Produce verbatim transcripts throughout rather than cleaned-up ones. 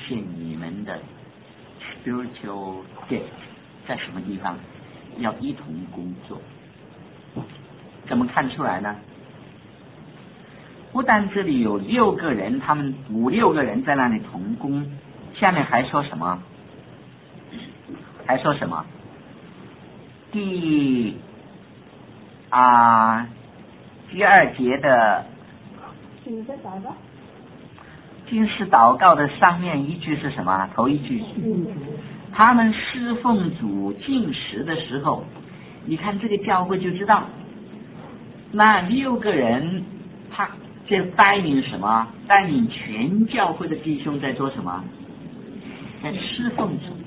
现你们的 spiritual gift 在什么地方，要一同工作。怎么看出来呢？不但这里有六个人，他们五六个人在那里同工，下面还说什么？还说什么？第啊第二节的请在祷告。 经师祷告的上面一句是什么？头一句，他们侍奉主进食的时候，你看这个教会就知道，那六个人他就带领什么？带领全教会的弟兄在做什么？在侍奉主。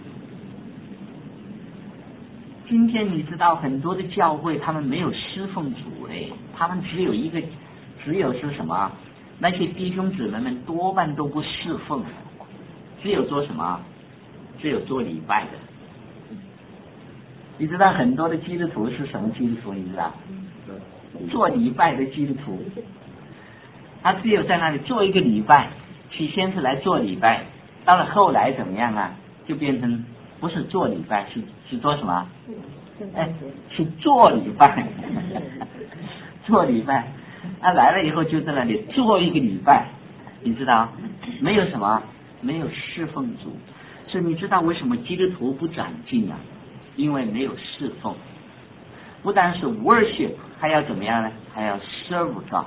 今天你知道很多的教会他们没有侍奉主嘞，他们只有一个，只有是什么？那些弟兄姊妹们多半都不侍奉，只有做什么？只有做礼拜的。你知道很多的基督徒是什么基督徒？你知道？做礼拜的基督徒，他只有在那里做一个礼拜，起先是来做礼拜，到了后来怎么样啊？就变成不是做礼拜，是是做什么？哎，是做礼拜，做礼拜。他、啊、来了以后就在那里做一个礼拜，你知道，没有什么，没有侍奉主，所以你知道为什么基督徒不长进啊？因为没有侍奉，不但是 worship， 还要怎么样呢？还要 serve God，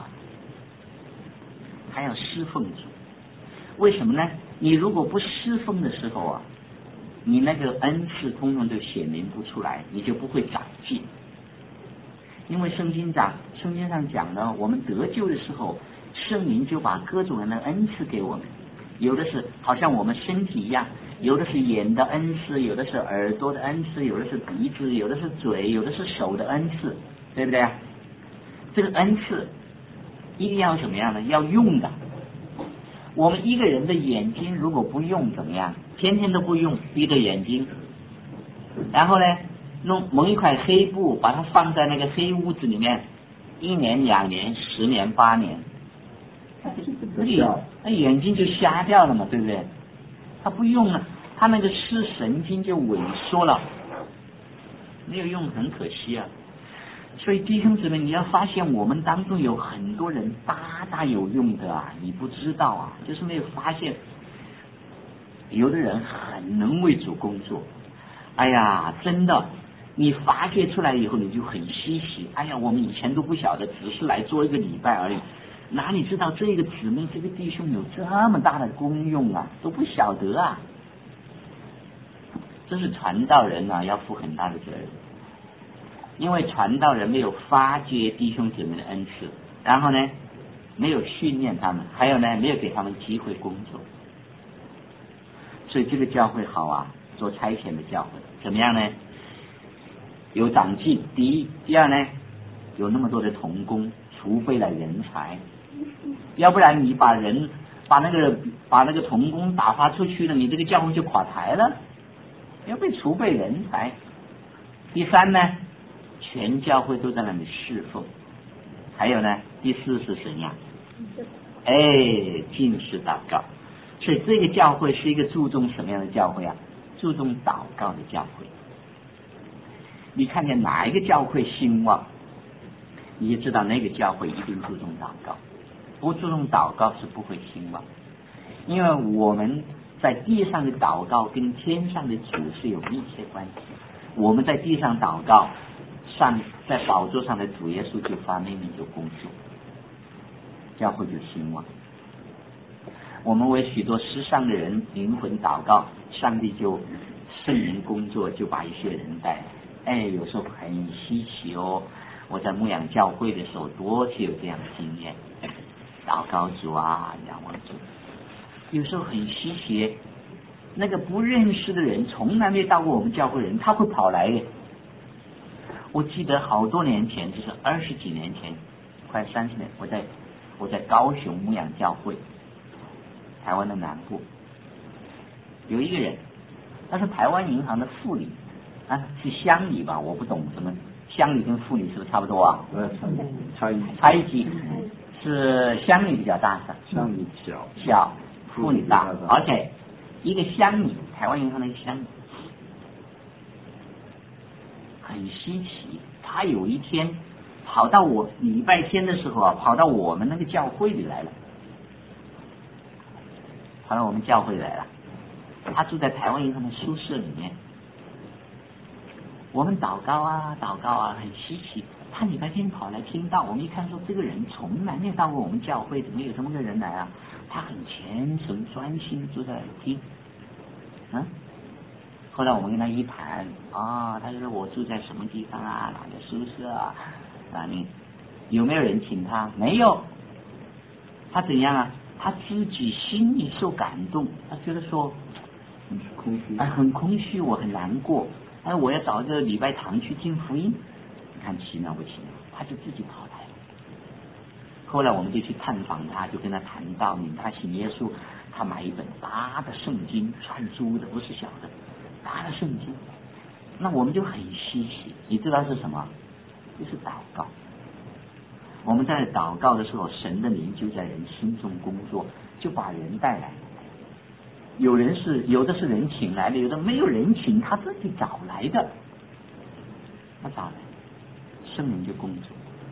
还要侍奉主。为什么呢？你如果不侍奉的时候啊，你那个恩赐通通都显明不出来，你就不会长进。因为圣经讲，圣经上讲呢，我们得救的时候，圣灵就把各种人的恩赐给我们，有的是好像我们身体一样，有的是眼的恩赐，有的是耳朵的恩赐，有的是鼻子，有的是嘴，有的是手的恩赐，对不对？这个恩赐一定要怎么样呢？要用的。我们一个人的眼睛如果不用怎么样？天天都不用，闭着眼睛，然后呢弄蒙一块黑布，把它放在那个黑屋子里面，一年、两年、十年、八年，那眼睛就瞎掉了嘛，对不对？他不用了，他那个视神经就萎缩了，没有用，很可惜啊。所以弟兄姊妹，你要发现我们当中有很多人大大有用的啊，你不知道啊，就是没有发现。有的人很能为主工作，哎呀，真的，你发掘出来以后你就很稀奇，哎呀，我们以前都不晓得，只是来做一个礼拜而已，哪里知道这个姊妹这个弟兄有这么大的功用啊，都不晓得啊。这是传道人啊，要负很大的责任，因为传道人没有发掘弟兄姊妹的恩赐，然后呢没有训练他们，还有呢没有给他们机会工作。所以这个教会好啊，做差遣的教会怎么样呢？有长进，第一，第二呢，有那么多的同工，储备了人才，要不然你把人把那个把那个同工打发出去了，你这个教会就垮台了，要被储备人才。第三呢，全教会都在那里侍奉，还有呢，第四是怎样？哎，禁食祷告。所以这个教会是一个注重什么样的教会啊？注重祷告的教会。你看见哪一个教会兴旺，你就知道那个教会一定注重祷告，不注重祷告是不会兴旺。因为我们在地上的祷告跟天上的主是有密切关系，我们在地上祷告，上在宝座上的主耶稣就发命令就工作，教会就兴旺。我们为许多世上的人灵魂祷告，上帝就圣灵工作，就把一些人带来。哎，有时候很稀奇哦，我在牧养教会的时候多次有这样的经验，祷告主啊，仰望主。有时候很稀奇，那个不认识的人，从来没到过我们教会的人，他会跑来的。我记得好多年前，就是二十几年前，快三十年，我在我在高雄牧养教会，台湾的南部，有一个人，他是台湾银行的副理，啊，是乡里吧？我不懂什么乡里跟副理是不是差不多啊？ 呃，差一差一级，是乡里比较大， 乡里小， 小副理大，而且一个乡里，台湾银行的一个乡里，很稀奇，他有一天跑到我礼拜天的时候啊，跑到我们那个教会里来了，跑到我们教会里来了。他住在台湾银行的宿舍里面，我们祷告啊祷告啊，很稀奇。他礼拜天跑来听到，我们一看说这个人从来没有到过我们教会，怎么有这么个人来啊？他很虔诚专心坐在那里听，嗯。后来我们跟他一谈啊，他就说我住在什么地方啊，哪个宿舍啊，啊你有没有人请他？没有。他怎样啊？他自己心里受感动，他觉得说很空虚， 啊，很空虚，我很难过，哎，我要找一个礼拜堂去听福音。你看奇妙不奇妙？他就自己跑来了。后来我们就去探访他，就跟他谈道理，他信耶稣，他买一本大的圣经，串珠的，不是小的，大的圣经。那我们就很稀奇，你知道是什么？就是祷告。我们在祷告的时候，神的灵就在人心中工作，就把人带来。有人是有的是人请来的，有的没有人请，他自己找来的。他找来，圣灵就工作。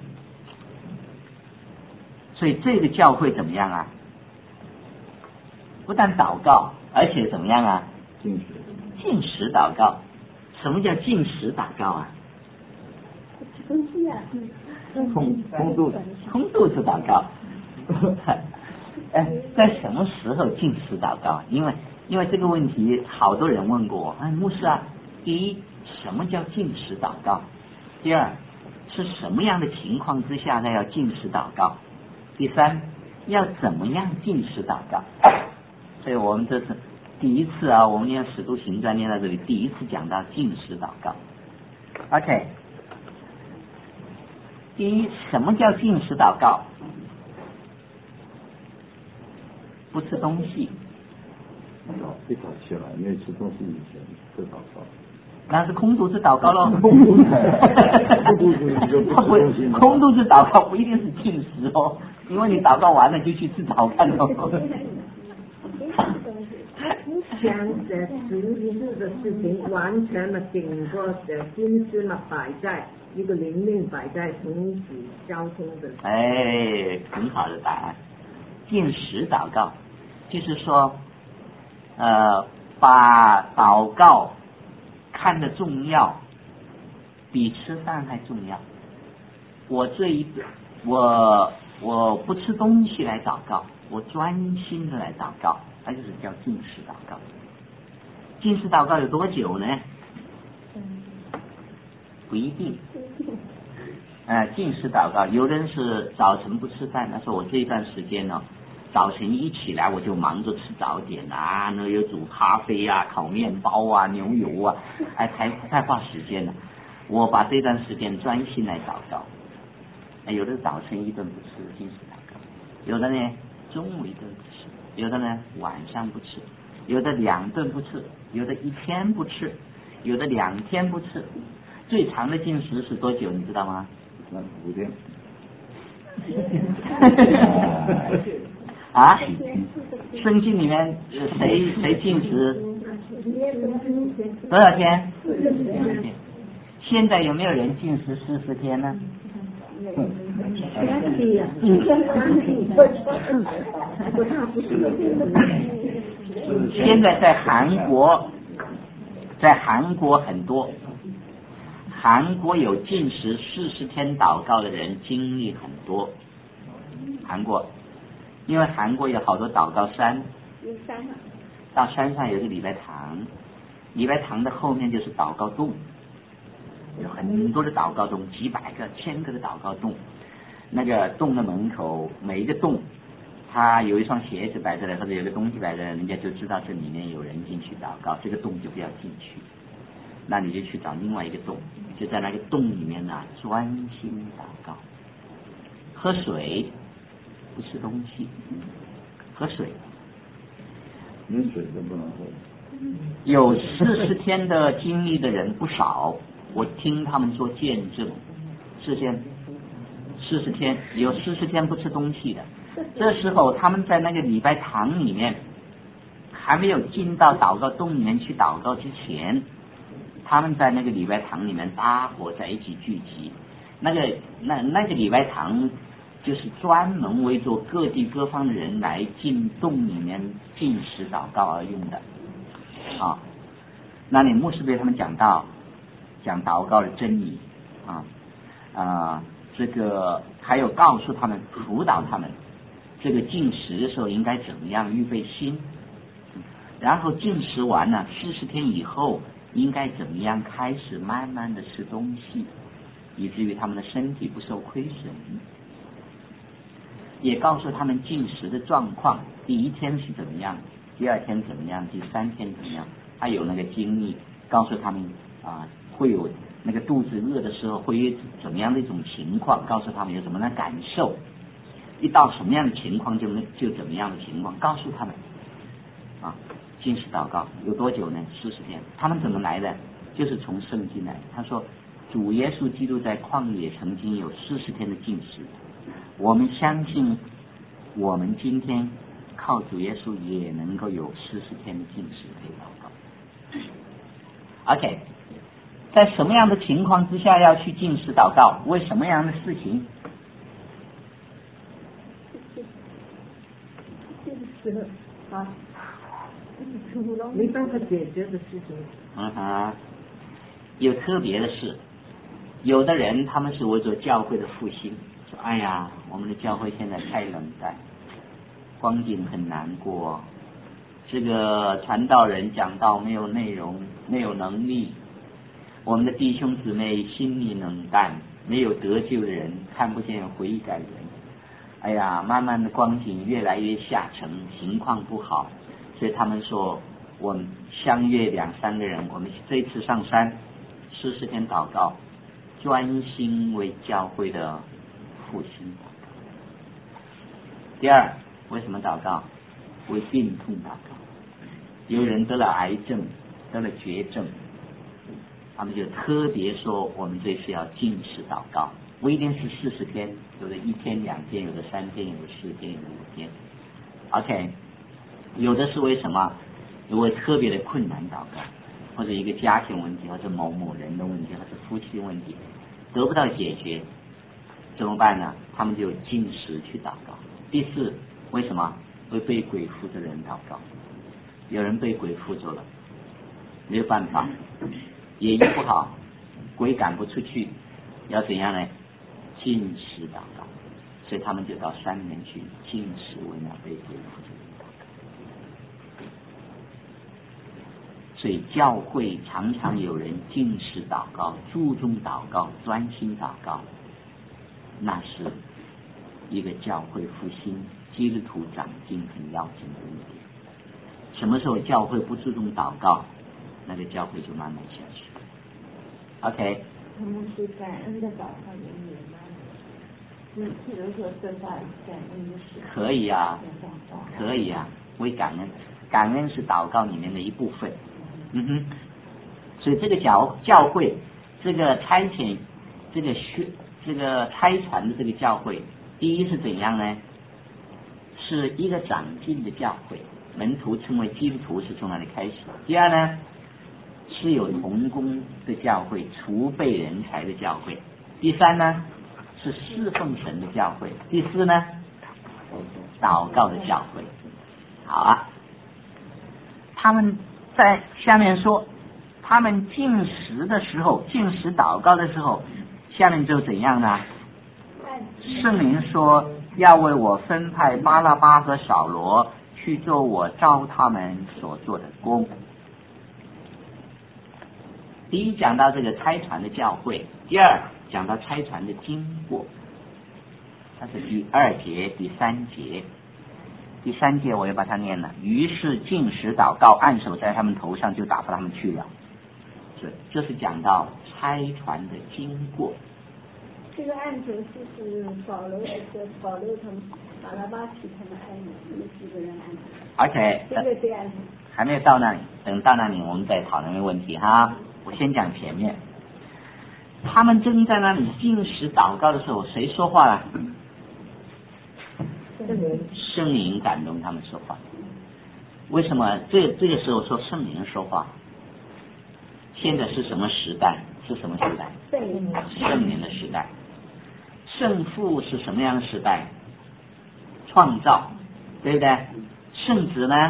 所以这个教会怎么样啊？不但祷告，而且怎么样啊？ 进食， 禁食祷告。什么叫禁食祷告啊？ 空虚啊， 空空肚子， 空肚子祷告。哎，在什么时候禁食祷告？因为因为这个问题，好多人问过我。哎，牧师啊，第一，什么叫禁食祷告？第二，是什么样的情况之下呢要禁食祷告？第三，要怎么样禁食祷告？所以我们这次第一次啊，我们念《使徒行传》念到这里，第一次讲到禁食祷告。OK， 第一，什么叫禁食祷告？不吃东西。 一早起来没吃东西以前就祷告， 那是空肚子祷告喽。 空肚子，空肚子你就不吃东西吗？ 空肚子祷告不一定是禁食哦，因为你祷告完了就去吃早饭喽。 将这实事的事情完全的顶过的心思呢，摆在一个灵命摆在同时交通的。 哎，很好的答案。禁食祷告就是说，呃，把祷告看得重要，比吃饭还重要。我这一我我不吃东西来祷告，我专心的来祷告，那就是叫禁食祷告。禁食祷告有多久呢？不一定。呃，禁食祷告，有的人是早晨不吃饭，他说我这一段时间呢，早晨一起来我就忙着吃早点啊，那有煮咖啡啊、烤面包啊、牛油啊，哎，太太花时间了。我把这段时间专心来祷告。哎，有的早晨一顿不吃，禁食祷告；有的呢中午一顿不吃，有的呢晚上不吃，有的两顿不吃，有的一天不吃，有的两天不吃。最长的禁食是多久？你知道吗？ 那五天。 啊？圣经里面谁谁禁食多少天？现在有没有人禁食四十天呢？现在在韩国，在韩国很多。韩国有禁食四十天祷告的人经历很多。韩国，因为韩国有好多祷告山， 有山啊， 到山上有个礼拜堂，礼拜堂的后面就是祷告洞，有很多的祷告洞，几百个、千个的祷告洞。那个洞的门口，每一个洞，它有一双鞋子摆在那，或者有个东西摆在那，人家就知道这里面有人进去祷告，这个洞就不要进去。那你就去找另外一个洞，就在那个洞里面呢、啊、专心祷告，喝水，不吃东西，喝水， 连水都不能喝。 有四十天的经历的人不少，我听他们说见证，四天，四十天有四十天不吃东西的，这时候他们在那个礼拜堂里面还没有进到祷告洞里面去祷告之前，他们在那个礼拜堂里面大伙在一起聚集。那个那那个礼拜堂就是专门为着各地各方的人来进洞里面进食祷告而用的啊。那里牧师对他们讲到讲祷告的真理啊啊，这个还有告诉他们辅导他们这个进食的时候应该怎么样预备心，然后进食完了四十天以后应该怎么样开始慢慢的吃东西，以至于他们的身体不受亏损，也告诉他们进食的状况，第一天是怎么样，第二天怎么样，第三天怎么样，他有那个经历，告诉他们啊会有那个肚子饿的时候会有怎么样的一种情况，告诉他们有什么样的感受，一到什么样的情况就就怎么样的情况，告诉他们啊。禁食祷告有多久呢？四十天。他们怎么来的？就是从圣经来。他说主耶稣基督在旷野曾经有四十天的禁食，我们相信我们今天靠主耶稣也能够有四十天的禁食可以祷告。 OK， 在什么样的情况之下要去禁食祷告？为什么样的事情？ 就是啊， 没办法解决的事情。 嗯哼，有特别的事。有的人他们是为着教会的复兴，说哎呀，我们的教会现在太冷淡，光景很难过，这个传道人讲道没有内容，没有能力，我们的弟兄姊妹心里冷淡，没有得救的人，看不见悔改人，哎呀，慢慢的光景越来越下沉，情况不好，所以他们说我们相约两三个人，我们这次上山四十天祷告，专心为教会的复兴祷告。第二，为什么祷告？为病痛祷告。有人得了癌症，得了绝症，他们就特别说我们这次要禁食祷告，不一定是四十天，有的一天两天，有的三天，有的四天，有的五天。 OK， 有的是为什么？因为特别的困难祷告，或者一个家庭问题，或者某某人的问题，或者夫妻问题得不到解决，怎么办呢？他们就禁食去祷告。第四，为什么？为被鬼附的人祷告。有人被鬼附着了，没有办法，也医不好，鬼赶不出去，要怎样呢？禁食祷告。所以他们就到山里面去禁食，为那被鬼附的人祷告。所以教会常常有人禁食祷告，注重祷告，专心祷告，那是一个教会复兴、基督徒长进很要紧的一点。什么时候教会不注重祷告，那个教会就慢慢下去。 OK， 他们是感恩的祷告人员吗？就譬如说得到感恩的事。 可以啊，可以啊，为感恩，感恩是祷告里面的一部分。嗯哼，所以这个教教会，这个差遣，这个学，这个差传的这个教会，第一是怎样呢？是一个长进的教会，门徒称为基督徒是从哪里开始？第二呢，是有同工的教会，储备人才的教会。第三呢，是侍奉神的教会。第四呢，祷告的教会。好啊，他们在下面说，他们进食的时候，进食祷告的时候，下面就怎样呢？圣灵说要为我分派巴拉巴和扫罗去做我召他们所做的工。第一讲到这个差传的教会，第二讲到差传的经过，它是第二节第三节。第三节我要把它念了，于是禁食祷告，按手在他们头上，就打发他们去了。是，这是讲到差传的经过。 这个案子就是保罗的保罗他们巴拉巴去他们案子，有几个人案子。 而且这个这案子还没有到那里，等到那里我们再讨论这个问题哈。我先讲前面，他们正在那里禁食祷告的时候，谁说话了？圣灵感动他们说话。 为什么这这个时候说圣灵说话？现在是什么时代？是什么时代？圣灵的时代。圣父是什么样的时代？创造，对不对？圣子呢？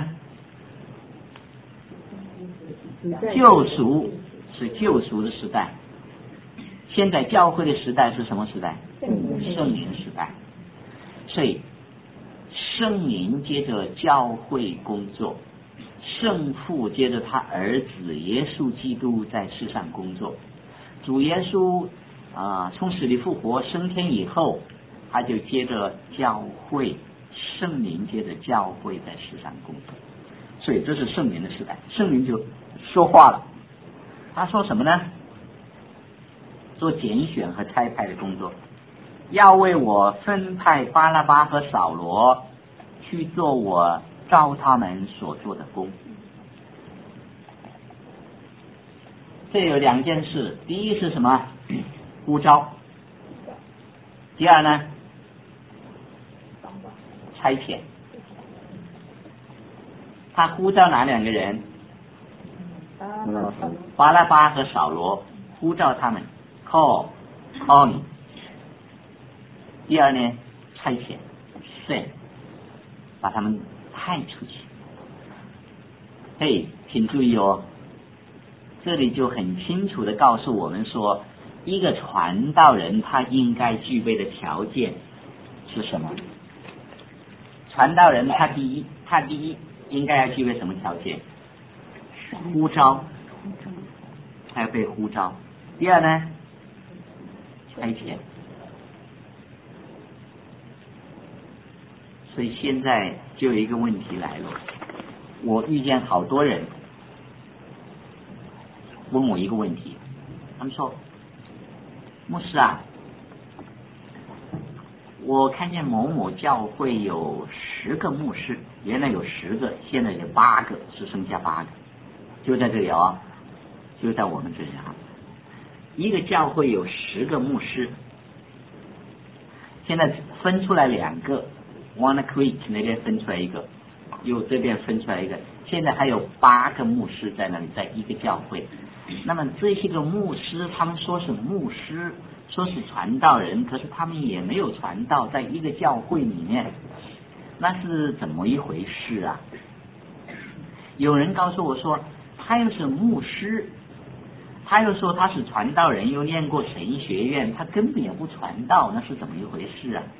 救赎，是救赎的时代。现在教会的时代是什么时代？圣灵时代。所以圣灵接着教会工作，圣父接着他儿子耶稣基督在世上工作。主耶稣啊、呃，从死里复活升天以后，他就接着教会，圣灵接着教会在世上工作。所以这是圣灵的时代，圣灵就说话了。他说什么呢？做拣选和差派的工作，要为我分派巴拉巴和扫罗去做我照他们所做的工。这有两件事，第一是什么？呼召。第二呢？差遣。他呼召哪两个人？巴拉巴和扫罗，呼召他们 call call 你。第二呢，差遣 send， 把他们派出去。嘿，请注意哦，这里就很清楚的告诉我们说，一个传道人他应该具备的条件是什么？传道人他第一，他第一应该要具备什么条件？呼召，还要被呼召。第二呢，差遣。所以现在就有一个问题来了，我遇见好多人问我一个问题，他们说，牧师啊，我看见某某教会有十个牧师，原来有十个，现在有八个，只剩下八个，就在这里哦，就在我们这里啊。一个教会有十个牧师，现在分出来两个 ，One Creek 那边分出来一个，又这边分出来一个，现在还有八个牧师在那里，在一个教会。那么这些个牧师，他们说是牧师，说是传道人，可是他们也没有传道，在一个教会里面，那是怎么一回事啊？有人告诉我说，他又是牧师，他又说他是传道人，又念过神学院，他根本也不传道，那是怎么一回事啊？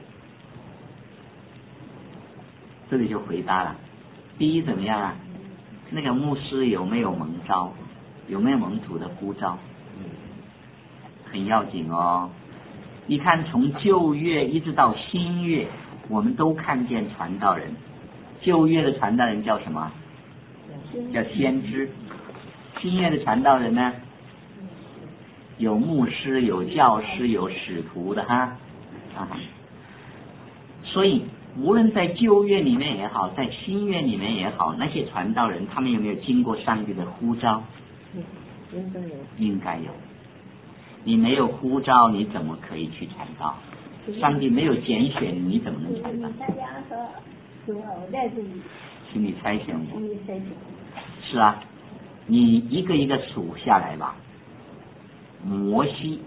这里就回答了，第一怎么样啊？那个牧师有没有蒙召？有没有蒙主的呼召？很要紧哦。你看从旧约一直到新约，我们都看见传道人。旧约的传道人叫什么？叫先知。新约的传道人呢，有牧师，有教师，有使徒的哈啊。所以无论在旧约里面也好，在新约里面也好，那些传道人他们有没有经过上帝的呼召？ 应该有， 应该有。你没有呼召，你怎么可以去传道？上帝没有拣选，你怎么能传道？ 大家说，说我在这里， 请你猜想我。 请你猜想。 是啊，你一个一个数下来吧。摩西，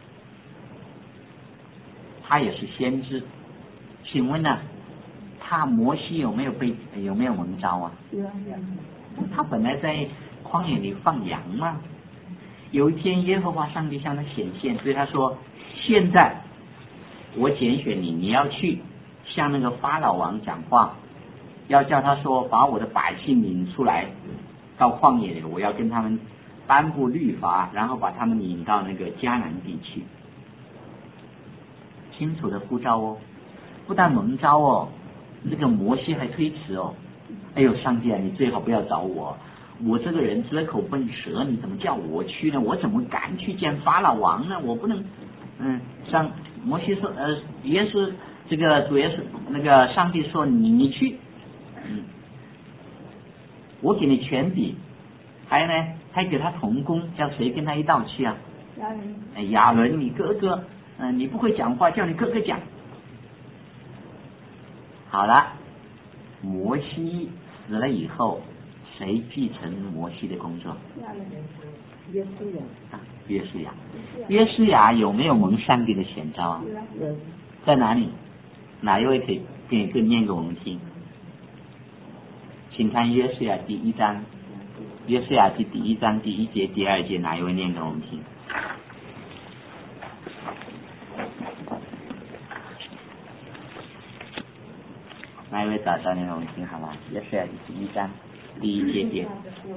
他也是先知，请问呢、啊，他摩西有没有被有没有蒙召啊？ 有啊有。 他本来在旷野里放羊嘛。有一天耶和华上帝向他显现，对他说，现在我拣选你，你要去向那个法老王讲话，要叫他说，把我的百姓领出来到旷野里，我要跟他们颁布律法，然后把他们引到那个迦南地去。清楚的呼召哦，不但蒙召哦，这个摩西还推辞哦。哎呦，上帝啊，你最好不要找我，我这个人折口笨舌，你怎么叫我去呢？我怎么敢去见法老王呢？我不能。嗯，上摩西说，呃，耶稣这个主耶稣那个上帝说你你去，嗯，我给你权柄，还有呢，还给他同工，叫谁跟他一道去啊？ 亚伦。 哎，亚伦，你哥哥，嗯、呃，你不会讲话，叫你哥哥讲。好了，摩西死了以后，谁继承摩西的工作？ 约书亚， 约书亚。约书亚有没有蒙上帝的选召啊？在哪里？哪一位可以给给念给我们听？请看约书亚第一章，约书亚记第一章第一节、第二节，哪一位念给我们听？哪一位找到念给我们听好吗？约书亚记第一章第一节节。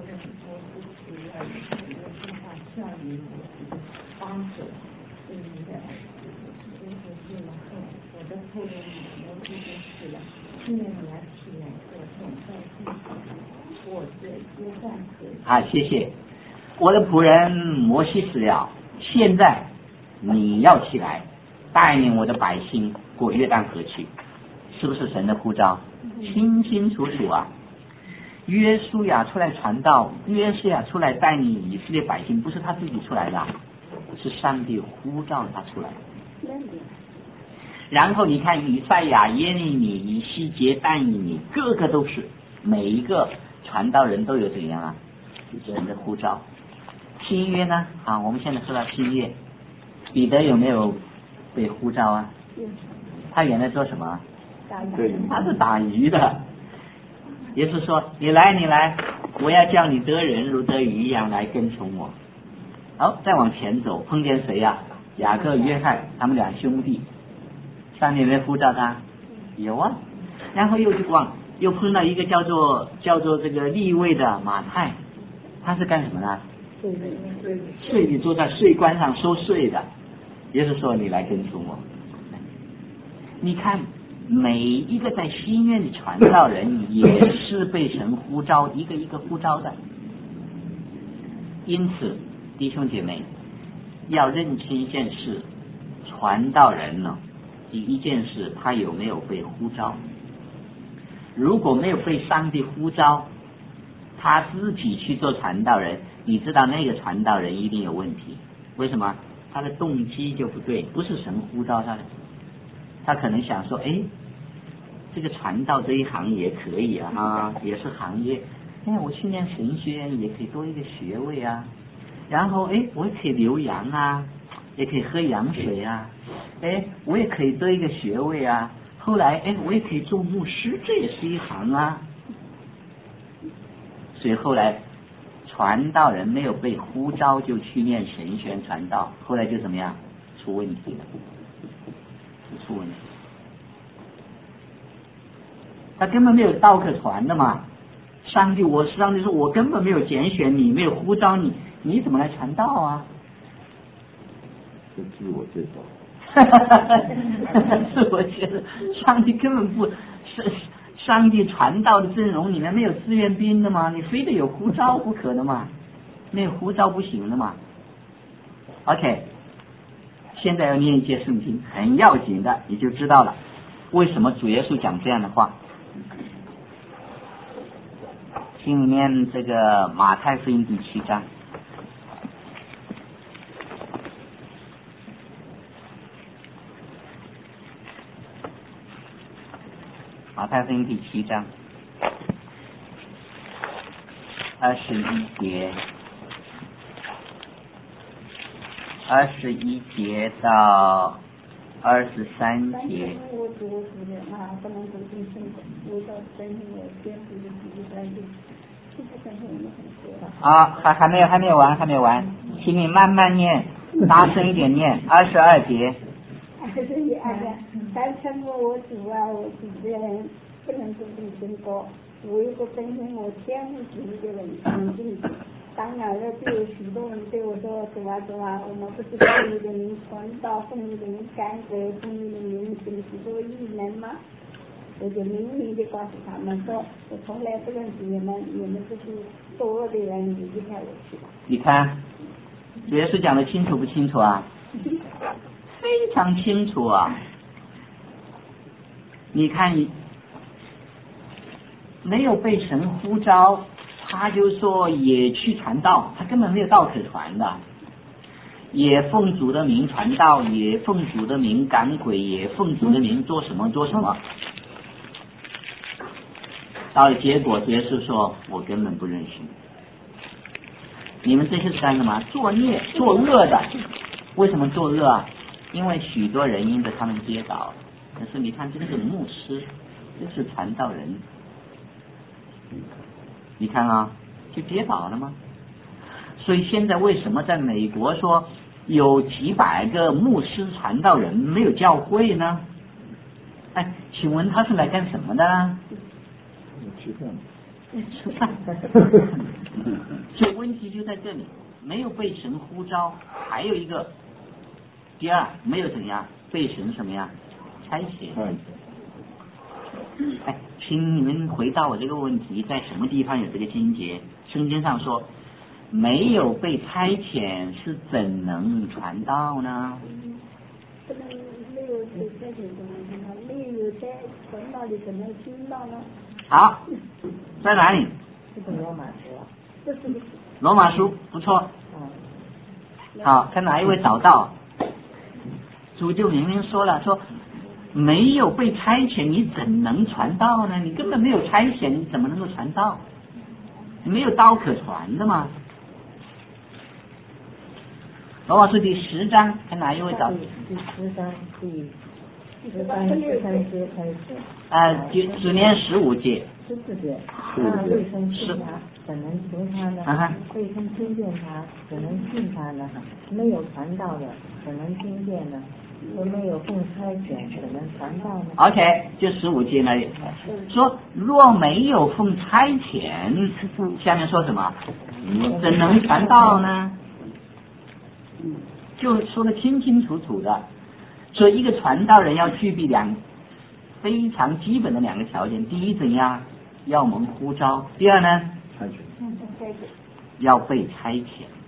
好，谢谢。我的仆人摩西死了，现在你要起来，带领我的百姓过约旦河去，是不是神的呼召？清清楚楚啊！约书亚出来传道，约书亚出来带领以色列百姓，不是他自己出来的，是上帝呼召他出来。然后你看以赛亚、耶利米、以西结、但以理，个个都是，每一个传道人都有怎样啊？神的呼召。新约呢？啊，我们现在说到新约，彼得有没有被呼召啊？他原来做什么？他是打鱼的。耶稣说：“你来，你来，我要叫你得人如得鱼一样来跟从我。”好，再往前走，碰见谁呀、啊？雅各、约翰，他们两兄弟。上帝有没有呼召他？有啊。然后又去往，又碰到一个叫做叫做这个利未的马太，他是干什么的？税吏，坐在税关上收税的。耶稣说：“你来跟从我。”你看。每一个在新约的传道人也是被神呼召，一个一个呼召的。因此，弟兄姐妹要认清一件事：传道人呢，第一件事他有没有被呼召？如果没有被上帝呼召，他自己去做传道人，你知道那个传道人一定有问题。为什么？他的动机就不对，不是神呼召他的。他可能想说，哎，这个传道这一行也可以啊，啊也是行业。哎，我去念神学院也可以多一个学位啊。然后，哎，我也可以留洋啊，也可以喝洋水啊。哎，我也可以得一个学位啊。后来，哎，我也可以做牧师，这也是一行啊。所以后来，传道人没有被呼召就去念神学院传道，后来就怎么样？出问题了。出问题，他根本没有道可传的嘛。上帝，我上帝说，我根本没有拣选你，没有呼召你，你怎么来传道啊？ 这自我介绍。 自我介绍，上帝根本不是上帝传道的阵容里面没有志愿兵的嘛，你非得有呼召不可的嘛，没有呼召不行的嘛。OK。现在要念一节圣经，很要紧的，你就知道了为什么主耶稣讲这样的话。请你念这个马太福音第七章，马太福音第七章二十一节。二十一节到二十三节。啊，还还没有还没有完还没有完，请你慢慢念，大声一点念。二十二节。 二十二节，但称我我主啊，我主的人不能独立成功，我一个分身我天赋主的人肯定。当然了，就有许多人对我说：“主啊，主啊，我们不是奉你的名传道，奉你的名赶鬼，奉你的名行许多异能吗？”我就明明的告诉他们说：“我从来不认识你们，你们这是作恶的人，你离开我去吧。” 你看，主耶稣讲的清楚不清楚啊？非常清楚啊！你看，没有被神呼召。他就说也去传道，他根本没有道可传的，也奉主的名传道，也奉主的名赶鬼，也奉主的名做什么做什么。 到了结果，耶稣说：“我根本不认识你。你们这些是干什么？作孽、作恶的。为什么作恶啊？因为许多人因着他们跌倒。可是你看，这个牧师，这是传道人，你看啊，就跌倒了吗？所以现在为什么在美国说有几百个牧师传道人没有教会呢？哎，请问他是来干什么的呢？ 吃饭。 吃饭。所以问题就在这里，没有被神呼召，还有一个，第二没有怎样被神什么呀差遣。哎，请你们回答我这个问题，在什么地方有这个经节？圣经上说，没有被差遣是怎能传道呢？ 不能没有被差遣怎么传道？没有在传道的怎么听到呢？ 好，在哪里？ 这个罗马书啊， 这是罗马书不错。好，看哪一位找到？主就明明说了，说没有被差遣，你怎能传道呢？你根本没有差遣，你怎么能够传道？你没有道可传的嘛。罗马书第十章，看哪一位找？ 第十章第十章第三节开始。 啊，只只念十五节。 十四节，那未曾信他，怎能求他呢？ 啊、 未曾听见他，怎能信他呢？没有传道的，怎能听见呢？又没有奉差遣，怎能传道呢 ？OK， 就十五节那里说，若没有奉差遣，下面说什么？怎能传道呢？就说的清清楚楚的。所以一个传道人要具备两非常基本的两个条件：第一，怎样？要蒙呼召；第二呢，要被差遣。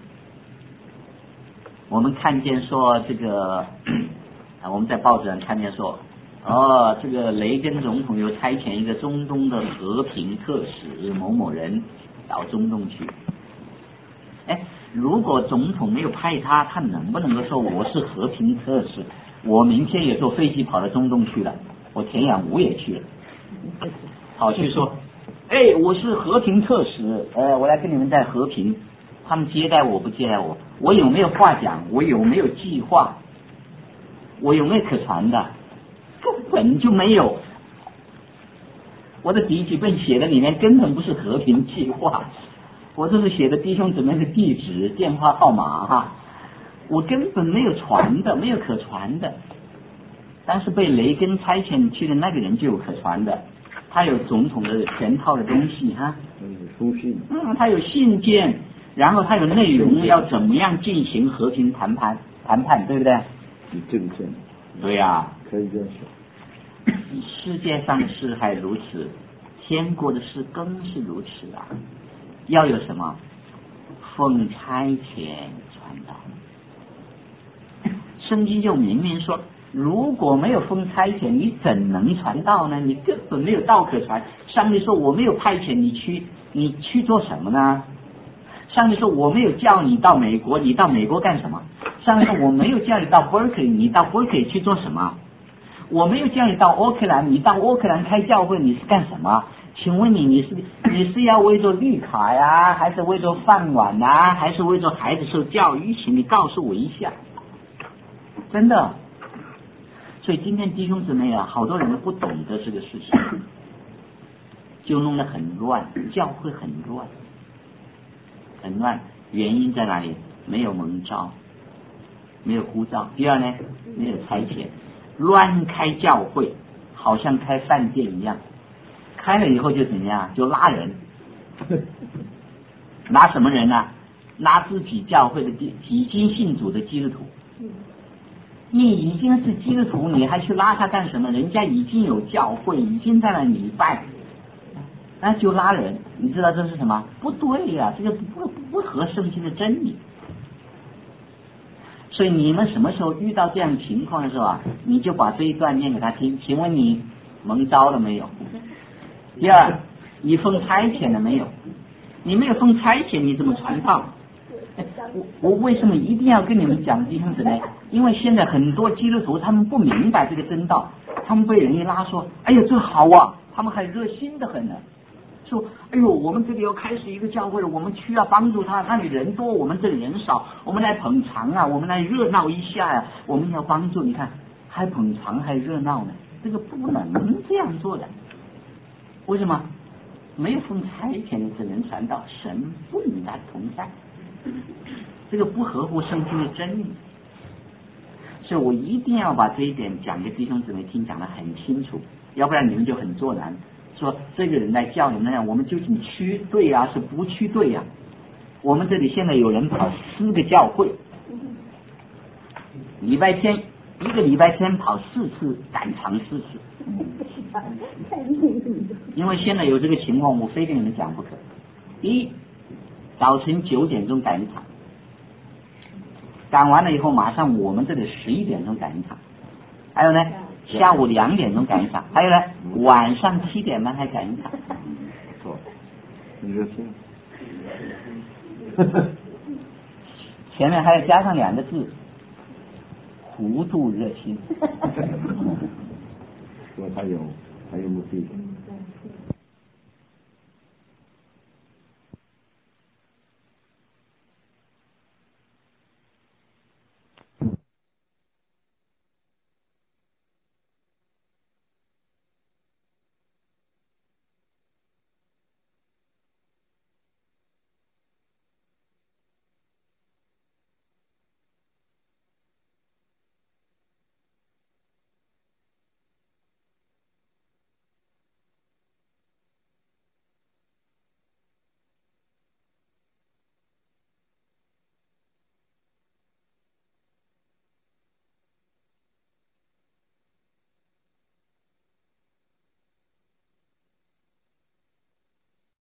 我们看见说这个，我们在报纸上看见说，哦，这个雷根总统又差遣一个中东的和平特使某某人到中东去。哎，如果总统没有派他，他能不能够说我是和平特使？我明天也坐飞机跑到中东去了，我田养吾也去了，跑去说，哎，我是和平特使，呃，我来跟你们在和平。他们接待我不接待我？我有没有话讲？我有没有计划？我有没有可传的？根本就没有。我的笔记本写的里面根本不是和平计划，我这是写的弟兄姊妹的地址、电话号码哈，我根本没有传的，没有可传的。但是被雷根差遣去的那个人就有可传的，他有总统的全套的东西哈， 书信， 嗯，他有信件。然后它有内容要怎么样进行和平谈判，谈判对不对？ 有证件。 对呀、啊， 可以这样说。 世界上的事还如此，天国的事更是如此啊！要有什么？奉差遣传道。圣经就明明说，如果没有奉差遣，你怎能传道呢？你根本没有道可传。上帝说我没有派遣你去，你去做什么呢？上帝说我没有叫你到美国，你到美国干什么？上帝说我没有叫你到 Berkeley， 你到 Berkeley 去做什么？我没有叫你到奥克兰，你到奥克兰开教会，你是干什么？请问你，你是你是要为着绿卡呀，还是为着饭碗啊，还是为着孩子受教育？请你告诉我一下，真的。所以今天弟兄姊妹啊，好多人不懂得这个事情，就弄得很乱，教会很乱。很乱，原因在哪里？没有蒙召，没有呼召。第二呢，没有差遣，乱开教会，好像开饭店一样，开了以后就怎么样？就拉人，拉什么人啊？拉自己教会的已经信主的基督徒。你已经是基督徒，你还去拉他干什么？人家已经有教会，已经在那礼拜。那就拉人，你知道这是什么？不对呀、啊，这个不不合圣经的真理。所以你们什么时候遇到这样情况的时候啊，你就把这一段念给他听。请问你蒙召了没有？第二，你奉差遣了没有？你没有奉差遣，你怎么传道？我我为什么一定要跟你们讲弟兄姊妹？因为现在很多基督徒他们不明白这个真道，他们被人一拉说，哎呀这好啊，他们还热心的很呢。 说，哎呦，我们这里要开始一个教会了，我们需要帮助他，那里人多，我们这里人少，我们来捧场啊，我们来热闹一下呀、啊，我们要帮助，你看还捧场还热闹呢，这个不能这样做的。为什么？没有奉差遣的人传道，神不与他同在，这个不合乎圣经的真理。所以我一定要把这一点讲给弟兄姊妹听，讲得很清楚，要不然你们就很作难。说这个人来叫你们那样，我们究竟去对呀、啊，是不去对呀、啊？我们这里现在有人跑四个教会，礼拜天一个礼拜天跑四次，赶场四次。因为现在有这个情况，我非跟你们讲不可。第一，早晨九点钟赶一场，赶完了以后，马上我们这里十一点钟赶一场，还有呢，下午两点钟赶一场，还有呢，晚上七点半还赶一场。 错，你热心。 前面还要加上两个字，糊涂热心。 说他有，他有目的。